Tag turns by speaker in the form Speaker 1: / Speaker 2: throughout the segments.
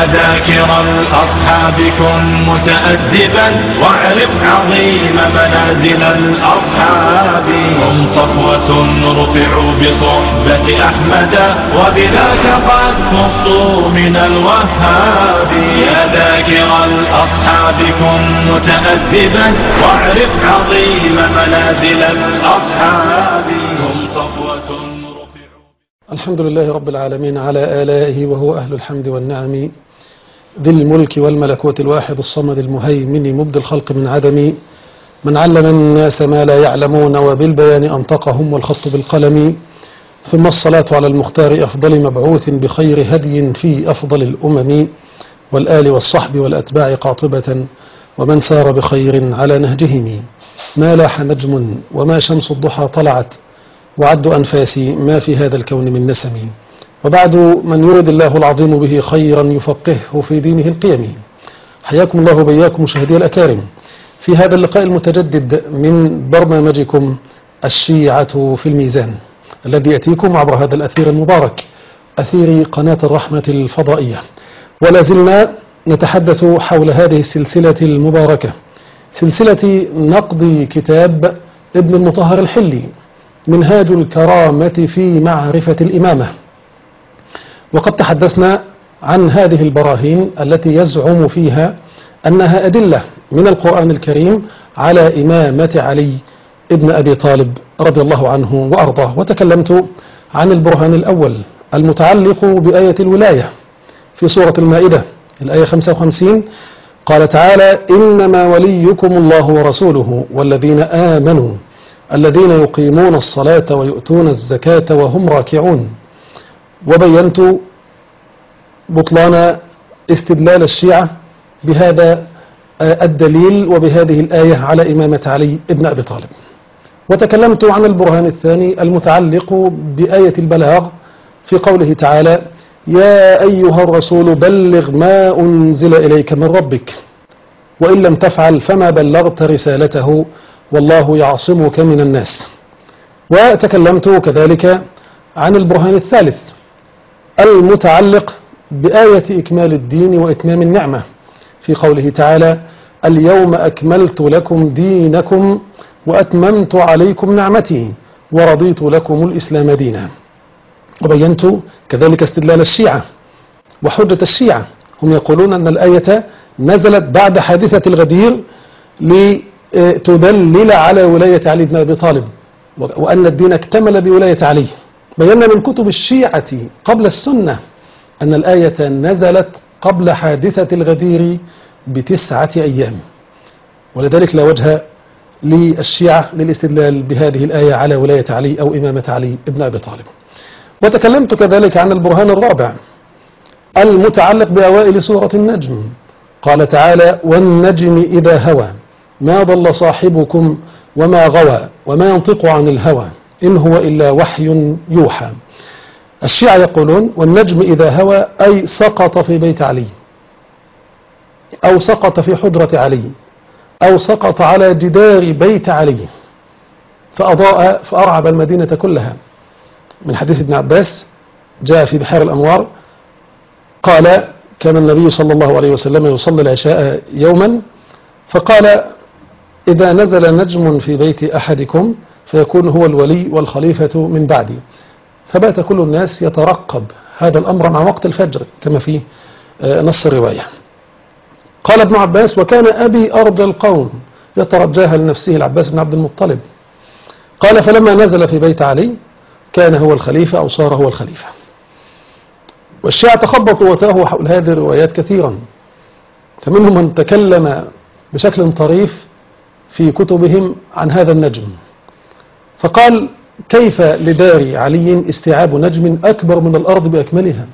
Speaker 1: ذاكر الأصحاب كن متأدبا واعرف عظيم منازل الأصحاب. هم صفوة رفعوا بصحبة أحمد وبذاك قد خصوا من الوهاب. يا ذاكر الأصحاب كن متأدبا واعرف عظيم منازل الأصحاب. هم صفوة.
Speaker 2: الحمد لله رب العالمين على آلائه وهو أهل الحمد والنعم، ذي الملك والملكوت الواحد الصمد المهيمن مبدي الخلق من عدم، من علم الناس ما لا يعلمون وبالبيان أنطقهم والخط بالقلم. ثم الصلاة على المختار أفضل مبعوث بخير هدي في أفضل الأمم، والآل والصحب والأتباع قاطبة ومن سار بخير على نهجهم. ما لاح نجم وما شمس الضحى طلعت وعد أنفاسي ما في هذا الكون من نسم. وبعد، من يرد الله العظيم به خيرا يفقهه في دينه القيم. حياكم الله وبياكم مشاهدي الأكارم في هذا اللقاء المتجدد من برنامجكم الشيعة في الميزان، الذي يأتيكم عبر هذا الأثير المبارك، أثير قناة الرحمة الفضائية. ولا زلنا نتحدث حول هذه السلسلة المباركة، سلسلة نقد كتاب ابن المطهر الحلي، منهاج الكرامة في معرفة الإمامة. وقد تحدثنا عن هذه البراهين التي يزعم فيها أنها أدلة من القرآن الكريم على إمامة علي ابن أبي طالب رضي الله عنه وأرضاه. وتكلمت عن البرهان الأول المتعلق بآية الولاية في سورة المائدة الآية 55، قال تعالى: إنما وليكم الله ورسوله والذين آمنوا الذين يقيمون الصلاة ويؤتون الزكاة وهم راكعون. وبينت بطلان استدلال الشيعة بهذا الدليل وبهذه الآية على إمامة علي ابن أبي طالب. وتكلمت عن البرهان الثاني المتعلق بآية البلاغ في قوله تعالى: يا أيها الرسول بلغ ما أنزل إليك من ربك وإن لم تفعل فما بلغت رسالته والله يعصمك من الناس. وتكلمت كذلك عن البرهان الثالث المتعلق بآية إكمال الدين وإتمام النعمة في قوله تعالى: اليوم أكملت لكم دينكم وأتممت عليكم نعمتي ورضيت لكم الإسلام دينا. وبينت كذلك استدلال الشيعة وحجة الشيعة. هم يقولون أن الآية نزلت بعد حادثة الغدير لتدلل على ولاية علي بن أبي طالب، وأن الدين اكتمل بولاية علي. بينا من كتب الشيعة قبل السنة أن الآية نزلت قبل حادثة الغدير ب9 أيام، ولذلك لا وجه للشيعة للاستدلال بهذه الآية على ولاية علي أو إمامة علي بن أبي طالب. وتكلمت كذلك عن البرهان الرابع المتعلق بأوائل سورة النجم، قال تعالى: والنجم إذا هوى ما ضل صاحبكم وما غوى وما ينطق عن الهوى إن هو إلا وحي يوحى. الشيعة يقولون والنجم إذا هوى أي سقط في بيت علي، أو سقط في حجرة علي، أو سقط على جدار بيت علي فأضاء فأرعب المدينة كلها. من حديث ابن عباس جاء في بحار الأنوار قال: كان النبي صلى الله عليه وسلم يصلي العشاء يوما فقال: إذا نزل نجم في بيت أحدكم فيكون هو الولي والخليفة من بعدي. فبات كل الناس يترقب هذا الأمر مع وقت الفجر كما في نص الرواية. قال ابن عباس: وكان أبي أرجى القوم يترجاها لنفسه العباس بن عبد المطلب. قال: فلما نزل في بيت علي كان هو الخليفة أو صار هو الخليفة. والشيعة تخبطوا وتاهوا حول هذه الروايات كثيرا، فمنهم من تكلم بشكل طريف في كتبهم عن هذا النجم فقال: كيف لدار علي استيعاب نجم أكبر من الأرض بأكملها؟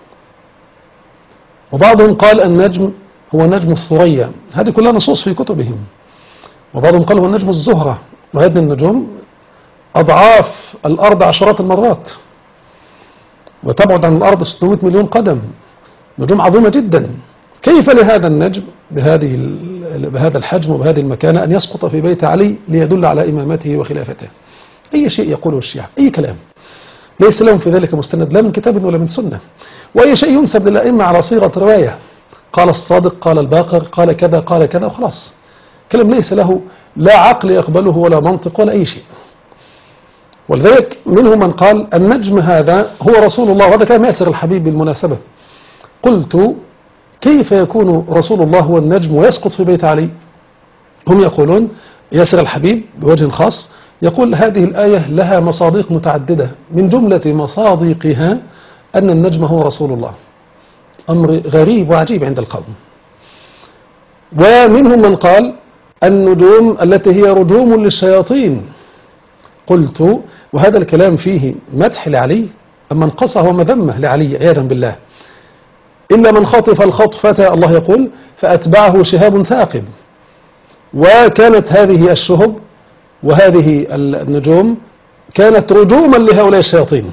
Speaker 2: وبعضهم قال النجم هو نجم الثريا، هذه كلها نصوص في كتبهم. وبعضهم قال هو نجم الزهرة، وهذه النجوم أضعاف الأرض عشرات المرات وتبعد عن الأرض 600 مليون قدم، نجوم عظيمة جدا. كيف لهذا النجم بهذا الحجم وبهذه المكانة أن يسقط في بيت علي ليدل على إمامته وخلافته؟ أي شيء يقوله الشيعة، أي كلام. ليس لهم في ذلك مستند لا من كتاب ولا من سنة، وأي شيء ينسب للأئمة على صيغة رواية، قال الصادق قال الباقر قال كذا قال كذا وخلاص، كلام ليس له لا عقل يقبله ولا منطق ولا أي شيء. ولذلك منهم من قال النجم هذا هو رسول الله، وهذا كلام ياسر الحبيب بالمناسبة. قلت كيف يكون رسول الله هو النجم ويسقط في بيت علي؟ هم يقولون ياسر الحبيب بوجه خاص يقول هذه الآية لها مصادق متعددة، من جملة مصادقها أن النجم هو رسول الله، أمر غريب وعجيب عند القوم. ومنهم من قال النجوم التي هي رجوم للشياطين. قلت وهذا الكلام فيه مدح لعلي أم منقصة ومذمة لعلي عياذا بالله؟ إلا من خطف الخطفة الله يقول فأتبعه شهاب ثاقب. وكانت هذه الشهب وهذه النجوم كانت رجوما لهؤلاء الشياطين،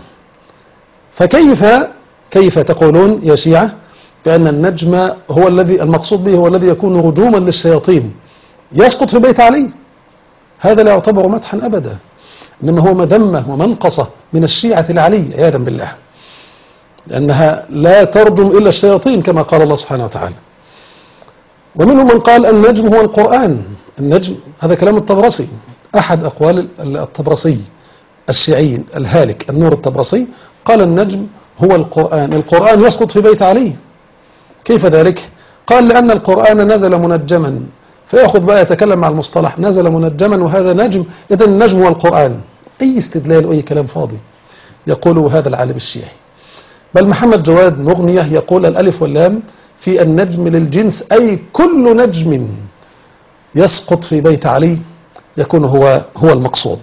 Speaker 2: فكيف تقولون يا شيعة بأن النجم هو الذي المقصود به هو الذي يكون رجوما للشياطين يسقط في بيت علي؟ هذا لا يعتبر مدحا أبدا، إنما هو مذمة ومنقصة من الشيعة لعلي عياذا بالله، لأنها لا ترجم إلا الشياطين كما قال الله سبحانه وتعالى. ومنهم من قال النجم هو القرآن. النجم هذا كلام الطبرسي، أحد أقوال الطبرسي الشيعي الهالك النور الطبرسي، قال النجم هو القرآن، القرآن يسقط في بيت علي. كيف ذلك؟ قال لأن القرآن نزل منجما، فيأخذ بقى يتكلم مع المصطلح نزل منجما وهذا نجم، إذا النجم هو القرآن. أي استدلال وأي كلام فاضي يقوله هذا العالم الشيعي. بل محمد جواد مغنية يقول الألف واللام في النجم للجنس، أي كل نجم يسقط في بيت علي يكون هو المقصود.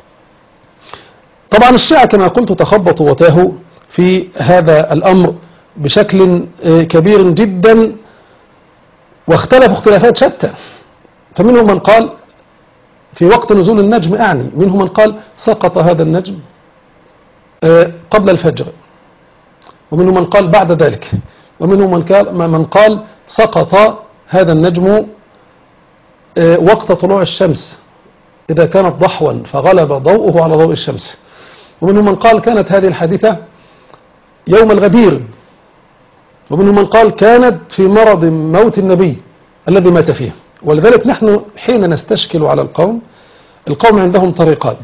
Speaker 2: طبعا الشيعة كما قلت تخبطوا وتاهوا في هذا الأمر بشكل كبير جدا، واختلفوا اختلافات شتى. فمنهم من قال في وقت نزول النجم، منهم من قال سقط هذا النجم قبل الفجر، ومنهم من قال بعد ذلك، ومنهم من قال سقط هذا النجم وقت طلوع الشمس إذا كانت ضحوا فغلب ضوءه على ضوء الشمس، ومنهم من قال كانت هذه الحادثة يوم الغدير، ومنهم من قال كانت في مرض موت النبي الذي مات فيه. ولذلك نحن حين نستشكل على القوم عندهم طريقان.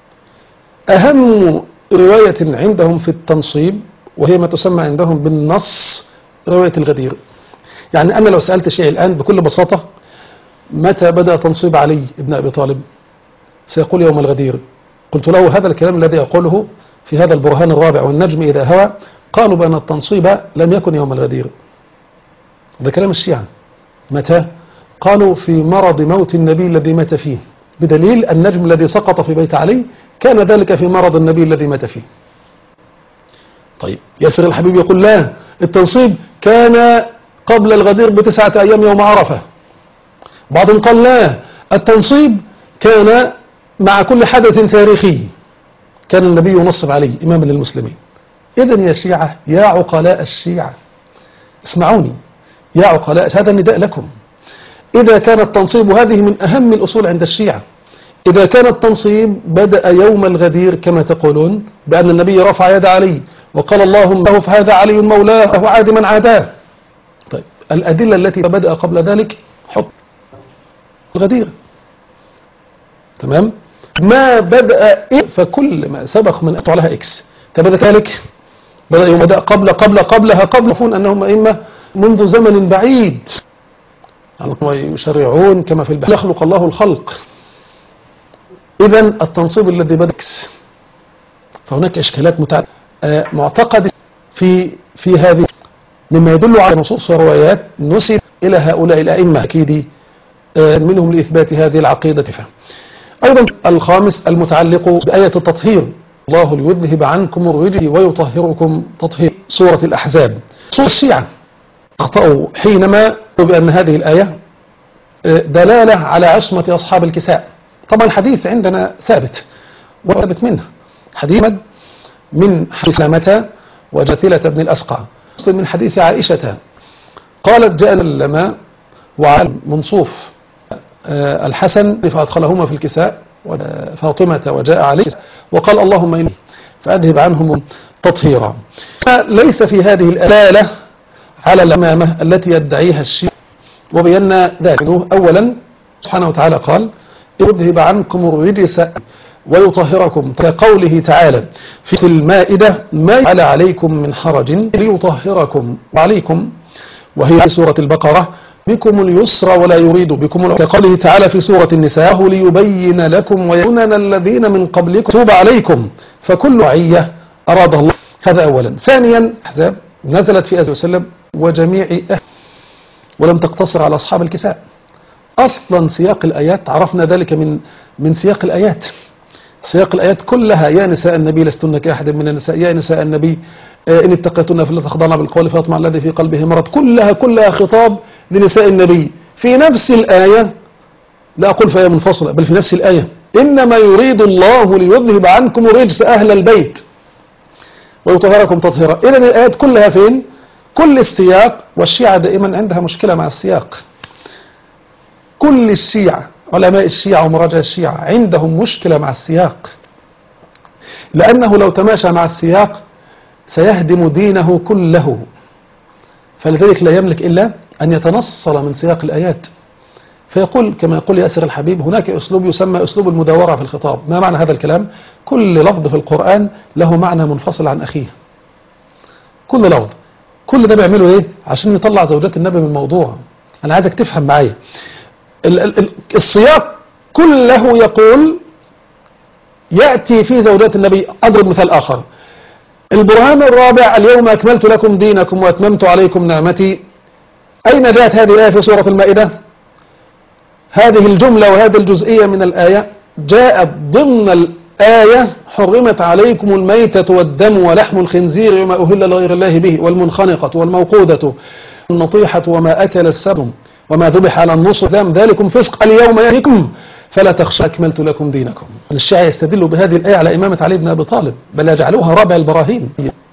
Speaker 2: أهم رواية عندهم في التنصيب وهي ما تسمى عندهم بالنص رواية الغدير. يعني أنا لو سألت شيعي الآن بكل بساطة متى بدأ تنصيب علي بن أبي طالب سيقول يوم الغدير. قلت له هذا الكلام الذي يقوله في هذا البرهان الرابع والنجم إذا هوى، قالوا بأن التنصيب لم يكن يوم الغدير. هذا كلام الشيعة. متى؟ قالوا في مرض موت النبي الذي مات فيه، بدليل النجم الذي سقط في بيت علي كان ذلك في مرض النبي الذي مات فيه. طيب ياسر الحبيب يقول لا، التنصيب كان قبل الغدير ب9 أيام يوم عرفة. بعضهم قال لا، التنصيب كان مع كل حدث تاريخي كان النبي ينصب عليه إماما للمسلمين. إذن يا شيعة، يا عقلاء الشيعة اسمعوني، يا عقلاء، هذا النداء لكم. إذا كان التنصيب، وهذه من أهم الأصول عند الشيعة، إذا كان التنصيب بدأ يوم الغدير كما تقولون بأن النبي رفع يد علي وقال اللهم له فهذا علي مولاه وعاد من عاداه. طيب الأدلة التي بدأ قبل ذلك حط الغدير، تمام؟ ما بدأ فكل ما سبق من أطلع لها إكس. تبدأ ذلك بدأ يوم بدأ قبلها يعرفون أنهم أئمة منذ زمن بعيد، يشرعون كما في البحر يخلق الله الخلق. إذن التنصيب الذي بدأ إكس، فهناك إشكالات معتقدة في هذه، مما يدل على نصوص وروايات نسب إلى هؤلاء الأئمة أكيد منهم لإثبات هذه العقيدة. أيضا الخامس المتعلق بآية التطهير، الله ليذهب عنكم الرجس ويطهركم تطهير، سورة الأحزاب. سورة الشيعة أخطأوا حينما بأن هذه الآية دلالة على عصمة أصحاب الكساء. طبعا حديث عندنا ثابت وثابت منه حديث من حديث سلامة وجثلة بن الأسقع، من حديث عائشة قالت جاء لما وعلى منصوف الحسن فأدخلهما في الكساء وفاطمة وجاء عليه وقال اللهم إني فأذهب عنهم تطهيرا. ليس في هذه الآلة على الأمامة التي يدعيها الشيعة، وبينا ذلك. أولا سبحانه وتعالى قال يذهب عنكم الرجس ويطهركم، كقوله تعالى في المائدة ما جعل عليكم من حرج ليطهركم وعليكم، وهي في سورة البقرة بكم اليسر ولا يريد بكم العسر، كقوله تعالى في سورة النساء ليبين لكم ويسنن الذين من قبلكم توب عليكم، فكل رعية أراد الله. هذا أولا. ثانيا أحزاب نزلت في أزواج وسلم وجميع أهل، ولم تقتصر على أصحاب الكساء. أصلا سياق الآيات عرفنا ذلك من سياق الآيات. سياق الآيات كلها يا نساء النبي لستن كأحد من النساء، يا نساء النبي إن اتقيتن فلا تخضعن بالقول فيطمع الذي في قلبه مرض، كلها خطاب لنساء النبي في نفس الآية. لا أقول في آية منفصلة، بل في نفس الآية إنما يريد الله ليذهب عنكم الرجس أهل البيت ويطهركم تطهيرا. إذن الآيات كلها فين؟ كل السياق. والشيعة دائما عندها مشكلة مع السياق. كل الشيعة، علماء الشيعة ومراجع الشيعة عندهم مشكلة مع السياق، لأنه لو تماشى مع السياق سيهدم دينه كله، فلذلك لا يملك إلا أن يتنصل من سياق الآيات. فيقول كما يقول ياسر الحبيب هناك أسلوب يسمى أسلوب المداورة في الخطاب. ما معنى هذا الكلام؟ كل لفظ في القرآن له معنى منفصل عن أخيه، كل لفظ. كل ده بيعمله إيه؟ عشان يطلع زوجات النبي من الموضوع. أنا عايزك تفهم معايا السياق كله يقول يأتي في زوجات النبي. أضرب مثال آخر، البرهان الرابع اليوم أكملت لكم دينكم وأتممت عليكم نعمتي. أين جاءت هذه الآية في سورة المائدة؟ هذه الجملة وهذه الجزئية من الآية جاءت ضمن الآية حرمت عليكم الميتة والدم ولحم الخنزير وما أهل لغير الله به والمنخنقة والموقودة والنطيحة وما أكل السبع وما ذبح على النصب ذلكم فسق اليوم يهديكم فلا تخشى أكملت لكم دينكم. الشيعة يستدلوا بهذه الآية على إمامة علي بن أبي طالب، بل يجعلوها رابع البراهين.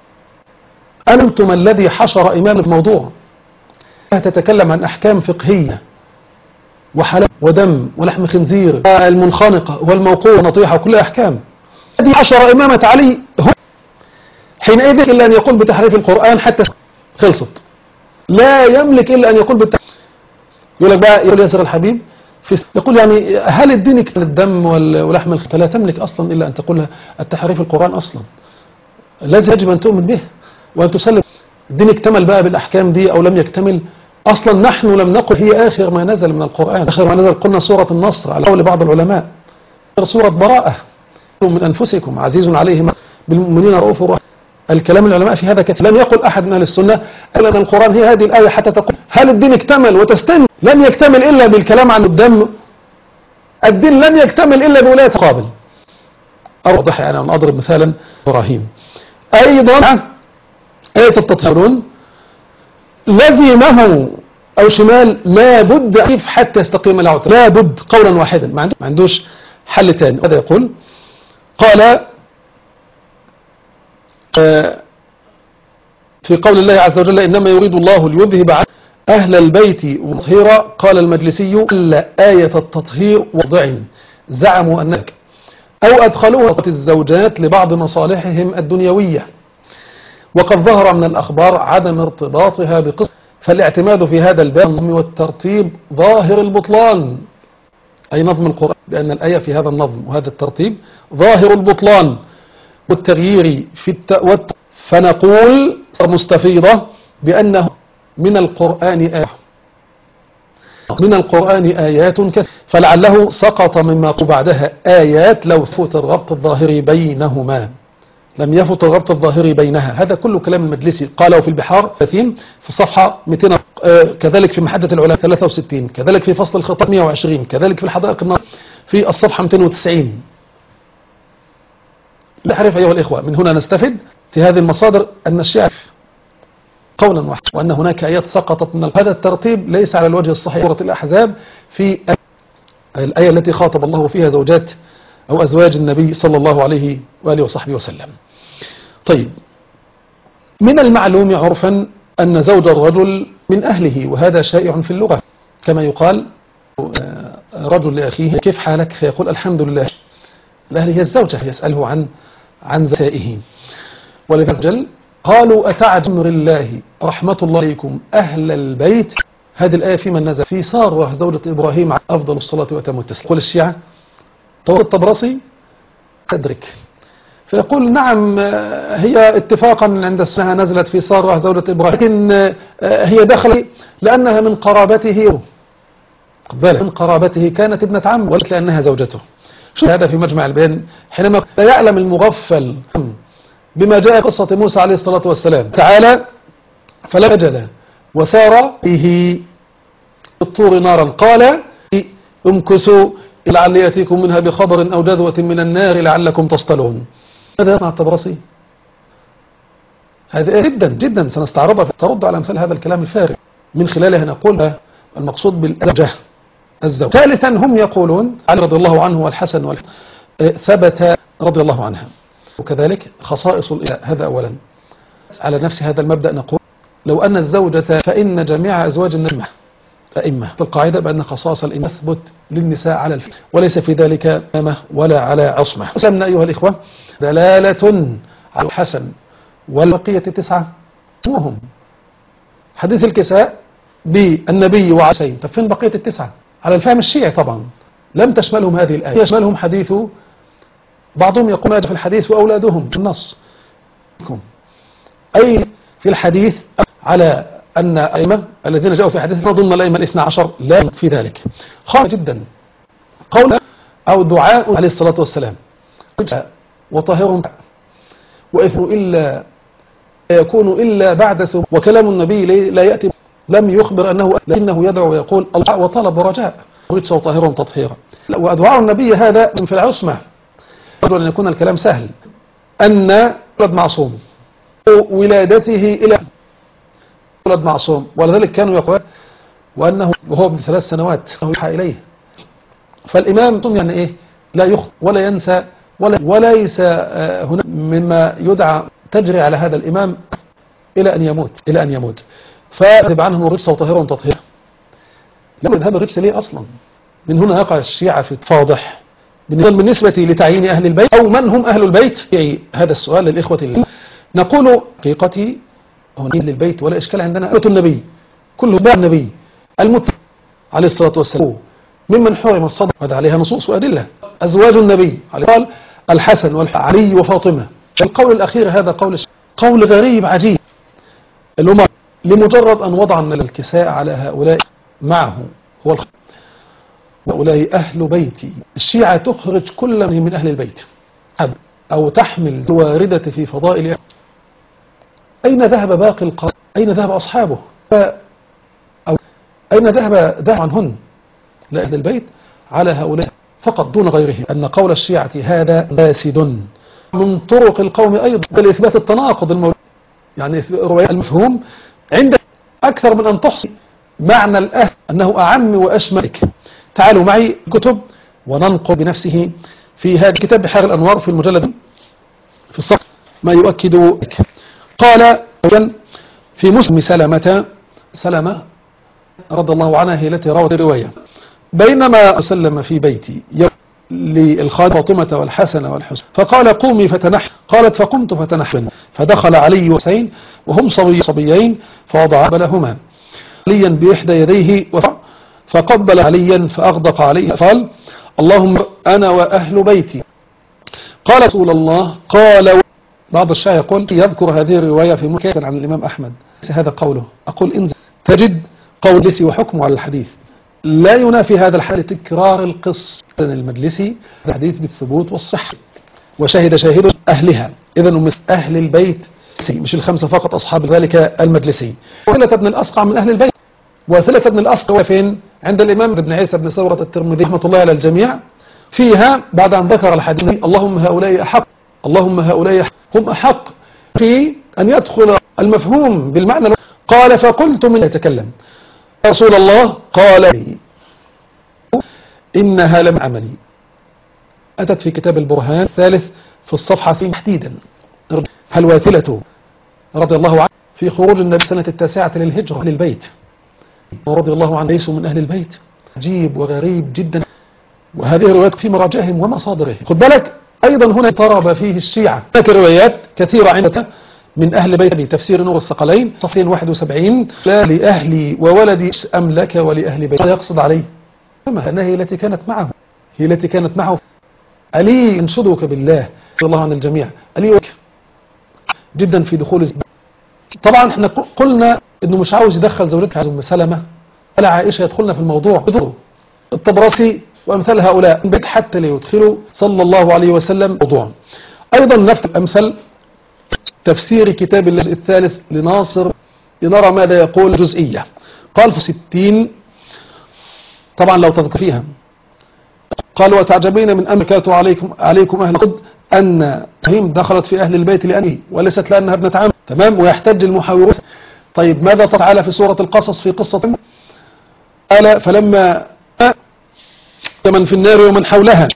Speaker 2: أنتم الذي حشر إمام الموضوع، تتكلم عن أحكام فقهية وحلال ودم ولحم خنزير المنخنقة والموقوع والنطيحة وكل أحكام. الذي حشر إمامة علي هو حينئذ إلا أن يقول بتحريف القرآن حتى خلصت، لا يملك إلا أن يقول بالتحريف. يقول لك بقى، يقول ياسر الحبيب يقول يعني هل الدين كان الدم ولحم الخنزير؟ لا تملك أصلا إلا أن تقول التحريف القرآن أصلا لازم يجب أن تؤمن به وأن تسلم. الدين اكتمل بقى بالأحكام دي أو لم يكتمل؟ أصلا نحن لم نقل هي آخر ما نزل من القرآن. آخر ما نزل قلنا سورة النصر على قول بعض العلماء، سورة براءة من أنفسكم عزيز عليه بالمؤمنين رؤوف رحيم. الكلام العلماء في هذا كثير. لم يقل أحد من أهل السنة إلا أن القرآن هي هذه الآية حتى تقول هل الدين اكتمل وتستنى؟ لم يكتمل إلا بالكلام عن الدم. الدين لم يكتمل إلا بولاية قابل. أوضح يعني أن أضرب مثالا إبراهيم. أيضا آية التطهيرون لزمه أو شمال لا بد حتى يستقيم العوتر، لا بد قولا واحدا، ما عندوش حل تاني. هذا يقول قال في قول الله عز وجل إنما يريد الله ليذهب عن أهل البيت وتطهيرا. قال المجلسي إلا آية التطهير وضع زعموا أنك أو أدخلوها الزوجات لبعض مصالحهم الدنيوية، وقد ظهر من الأخبار عدم ارتباطها بقصة، فالاعتماد في هذا الباب والترتيب ظاهر البطلان، أي نظم القرآن، بأن الآية في هذا النظم وهذا الترتيب ظاهر البطلان والتغيير في فنقول مستفيضة بأنه من القرآن آيات كثيرة، فلعله سقط مما بعدها آيات لو فوت الربط الظاهري بينهما، لم يفت الربط الظاهري بينها. هذا كله كلام المجلسي قاله في البحار 30 في الصفحة 200، كذلك في محدة العلماء 63، كذلك في فصل الخطاب 120، كذلك في الحدائق النار في الصفحة 290. لا أعرف أيها الإخوة، من هنا نستفد في هذه المصادر أن الشيعة قولا واحدا، وأن هناك آيات سقطت من هذا الترتيب ليس على الوجه الصحيح. سورة الأحزاب في الآية التي خاطب الله فيها زوجات أو أزواج النبي صلى الله عليه وآله وصحبه وسلم. طيب، من المعلوم عرفا أن زوج الرجل من أهله، وهذا شائع في اللغة، كما يقال رجل لأخيه كيف حالك؟ فيقول الحمد لله. الأهل هي الزوجة، يسأله عن عن زائه. ولذلك قالوا أتعجب أمر الله رحمة الله عليكم أهل البيت. هذه الآية في من نزل في سارة زوجة إبراهيم أفضل الصلاة وأتم التسليم. يقول الشيعة طور الطبرسي تدرك، فيقول نعم هي اتفاقا عند السنة نزلت في سارة زوجة إبراهيم، لكن هي دخلت لأنها من قرابته، من قرابته كانت ابنة عم ولكن لأنها زوجته. شو هذا في مجمع البيان حينما لا يعلم المغفل بما جاء قصة موسى عليه الصلاة والسلام تعالى فلجل وسار به الطور نارا قال امكثوا لعلي يأتيكم منها بخبر أو جذوة من النار لعلكم تصطلون. هذا يصنع الطبرسي، هذا جدا جدا سنستعرضها ترد على مثل هذا الكلام الفارغ من خلالها نقول المقصود بالزوجة الزوج. ثالثا هم يقولون علي رضي الله عنه والحسن ثبت رضي الله عنها، وكذلك خصائص الإله. هذا أولا. على نفس هذا المبدأ نقول لو أن الزوجة فإن جميع أزواج النبي أئمة. القاعدة بأن خصائص الإمام تثبت للنساء على الفعل وليس في ذلك أمة ولا على عصمة. وسمنا أيها الإخوة دلالة على الحسن والبقية 9 وهم حديث الكساء بالنبي وعسين. طب فين بقية 9 على الفهم الشيعي؟ طبعا لم تشملهم هذه الآية، يشملهم حديث بعضهم يقول في الحديث وأولادهم في النص، أي في الحديث على أن أئمة الذين جاءوا في حديث ضمن الأئمة 12 لا في ذلك. خاطئ جدا قول أو دعاء عليه الصلاة والسلام وطاهرهم وإثم إلا يكون إلا بعد ثم، وكلام النبي لا يأتي لم يخبر أنه لكنه يدعو ويقول الله وطلب ورجاء رجس وطاهرهم تطهيرا. وأدعاء النبي هذا من في العصمة، يجب أن يكون الكلام سهل أن ولد معصوم ولادته إلى ولد معصوم، ولذلك كانوا يقول وأنه وهو ابن 3 سنوات يوحى إليه. فالإمام يعني إيه لا يخطئ ولا ينسى وليس هنا مما يدعى تجري على هذا الإمام إلى أن يموت فيذهب عنهم الرجس وطهيرهم تطهيرا. لم يذهب الرجس ليه أصلا؟ من هنا يقع الشيعة في فاضح بالنسبة لتعيين أهل البيت أو من هم أهل البيت. في هذا السؤال للإخوة اللي نقول حقيقتي هنا أهل البيت ولا إشكال عندنا. أمة النبي كله باب النبي المتبع عليه الصلاة والسلام ممن حرم الصدق، هذا عليها نصوص وأدلة. أزواج النبي قال الحسن والعلي وفاطمة. القول الأخير هذا قول غريب عجيب. الأمر لمجرد أن وضعنا الكساء على هؤلاء معه هو هؤلاء أهل بيتي. الشيعة تخرج كل من أهل البيت أو تحمل الواردة في فضائل. أين ذهب باقي القرآن؟ أين ذهب أصحابه؟ أو أين ذهب عنهن؟ لا أهل البيت على هؤلاء فقط دون غيرهم. أن قول الشيعة هذا فاسد من طرق القوم أيضا لإثبات التناقض الموجود، يعني رواية المفهوم عند أكثر من أن تحصي معنى الأهل أنه أعم وأشمل. تعالوا معي كتب وننقل بنفسه في هذا الكتاب بحار الأنوار في المجلد في الصف ما يؤكد. قال في مسلم سلمة رضي الله عنها هي التي روت الرواية بينما سلم في بيتي للخادمة فاطمة والحسن والحسين فقال قومي فتنحى، قالت فقمت فتنحى فدخل علي وحسين وهم صبيين فوضع لهما عليا بإحدى يديه فقبل عليا فأغدق عليه قال اللهم أنا وأهل بيتي. قال رسول الله قال بعض الشيعة يقول يذكر هذه الرواية في مكان عن الإمام أحمد هذا قوله. أقول انزل تجد قول المجلسي وحكمه على الحديث لا ينافي هذا الحال تكرار القصة المجلسي الحديث بالثبوت والصحة وشاهد أهلها. إذن أهل البيت مش ال5 فقط أصحاب ذلك المجلسي. وثلة بن الأسقع من أهل البيت، وثلة بن الأسقع فين؟ عند الإمام ابن عيسى بن ثورة الترمذي رحمة الله على الجميع فيها بعد أن ذكر الحديث اللهم هؤلاء أحق اللهم هؤلاء هم أحق في أن يدخل المفهوم بالمعنى. قال فقلت من يتكلم رسول الله قال لي إنها لم عملي. أتت في كتاب البرهان الثالث في الصفحة تحديدا الواثلة رضي الله عنه في خروج النبي سنة 9 للهجرة للبيت ورضي الله عنه ليسوا من أهل البيت. عجيب وغريب جدا، وهذه الروايات في مراجعهم ومصادرهم. خد بالك أيضا هنا اضطرب فيه الشيعة. هناك روايات كثيرة عندنا من أهل بيت تفسير نور الثقلين صفحة 71 لا لأهلي وولدي أم لك ولأهل بيت. يقصد عليه أنها هي التي كانت معه، هي التي كانت معه. علي انشدك بالله رضي الله عن الجميع، علي جدا في دخول الزبان. طبعا احنا قلنا انه مش عاوز يدخل زوجته أم سلمة ولا عائشة يدخلنا في الموضوع. الطبرسي وامثال هؤلاء بيت حتى ليدخلوا صلى الله عليه وسلم موضوع. ايضا نفس الامثل تفسير كتاب الله الثالث لناصر لنرى ماذا يقول جزئية. قال في 60 طبعا لو تذكر فيها قال وتعجبين من أمكات عليكم أهل القد أن هيم دخلت في أهل البيت لأنه وليست لأنها ابنة عم. تمام. ويحتج المحاورون. طيب ماذا تعالى في سورة القصص في قصة قال فلما من في النار ومن حولها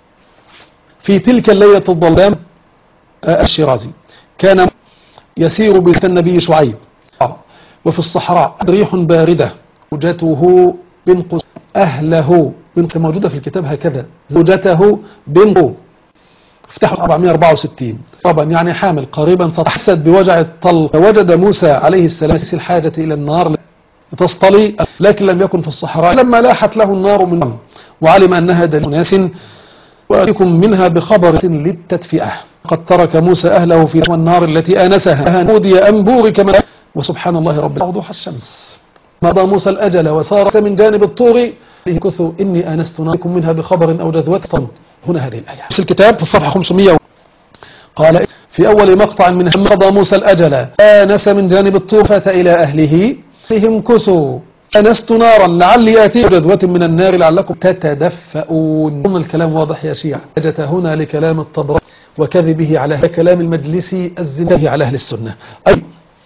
Speaker 2: في تلك الليلة الظلام الشيرازي كان يسير بيت النبي شعيب وفي الصحراء ريح باردة زوجته بنت أهله بنت موجودة في الكتاب هكذا زوجته بنت افتحوا 464 طبعا يعني حامل قريبا ستحسد بوجع الطلق. وجد موسى عليه السلام الحاجة إلى النار تصطلي لكن لم يكن في الصحراء لما لاحت له النار من وعلم أنها دليل ناس وأتيكم منها بخبر للتدفئة. قد ترك موسى أهله في النار التي آنسها نودي أن بورك من وسبحان الله رب وضوح الشمس مضى موسى الأجل وصار من جانب الطور كثوا إني آنست ناركم منها بخبر أو جذوة. هنا هذه الآية في الكتاب في الصفحة 500 قال في أول مقطع من مضى موسى الأجل آنس من جانب الطور فات إلى أهله فيهم كثوا آنست نارا لعلي آتي جذوة من النار لعلكم تتدفؤون. الكلام واضح يا شيعة. حاجة هنا لكلام الطبراني وكذبه على كلام المجلسي الزناه على أهل السنة. أي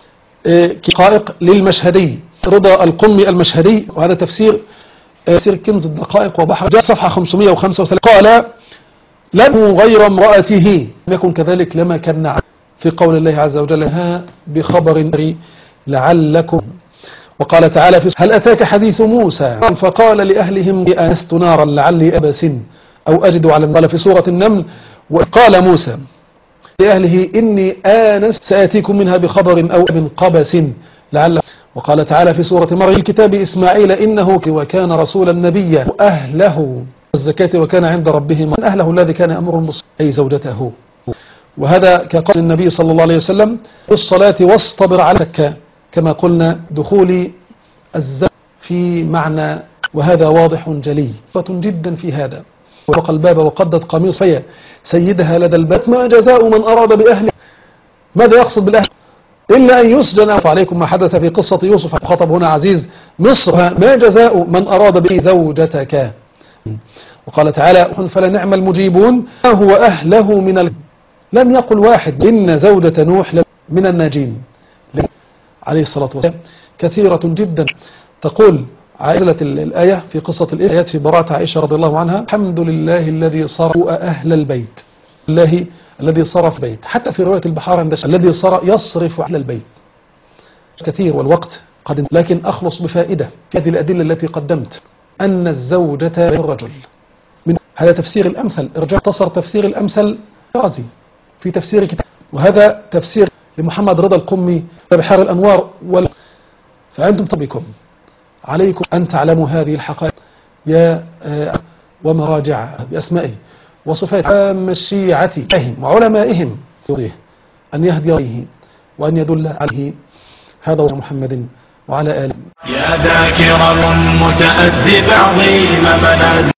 Speaker 2: دقائق للمشهدي رضا القمي المشهدي وهذا تفسير كنز الدقائق وبحر صفحة 535 قال له غير امرأته لم يكن كذلك لما كان في قول الله عز وجل ها بخبر لعلكم. وقال تعالى في هل أتاك حديث موسى فقال لأهلهم آنست نارا لعلي أبس أو أجد على قال في سورة النمل وقال موسى لأهله إني آنست سآتيكم منها بخبر أو من قبس لعل. وقال تعالى في سورة مريم الكتاب إسماعيل إنه وكان رسولا نبيا أهله الزكاة وكان عند ربه من أهله الذي كان أمرهم بالصلاة أي زوجته. وهذا كقول النبي صلى الله عليه وسلم بالصلاة واصطبر على الزكاة كما قلنا دخول الزكاة في معنى وهذا واضح جلي جدا في هذا. وفق الباب وقدت قميص سيدها لدى الباب ما جزاء من أراد بأهله. ماذا يقصد بالأهل إلا أن يسجن عليكم ما حدث في قصة يوسف خطب هنا عزيز مصر ما جزاء من أراد به زوجتك. وقال تعالى فلنعم المجيبون ما هو أهله من لم يقل واحد إن زوجة نوح من الناجين عليه الصلاة والسلام كثيرة جدا. تقول عائلة الآية في قصة الآيات في براءة عائشة رضي الله عنها الحمد لله الذي صرف أهل البيت الله الذي صرف البيت. حتى في رواية البحار عند الذي يصرف أهل البيت كثير والوقت قد لكن أخلص بفائدة في هذه الأدلة التي قدمت أن الزوجة الرجل من هذا تفسير الأمثل ارجع تصر تفسير الأمثل رازي في تفسير كتاب وهذا تفسير لمحمد رضا القمي بحار الأنوار فأنتم طبكم عليكم أن تعلموا هذه الحقائق يا ومراجع بأسمائه وصفات عام الشيعة وعلمائهم أن يهدي عليه وأن يدل عليه. هذا محمد وعلى آله.
Speaker 1: يا ذاكر المتأدب عظيم منازل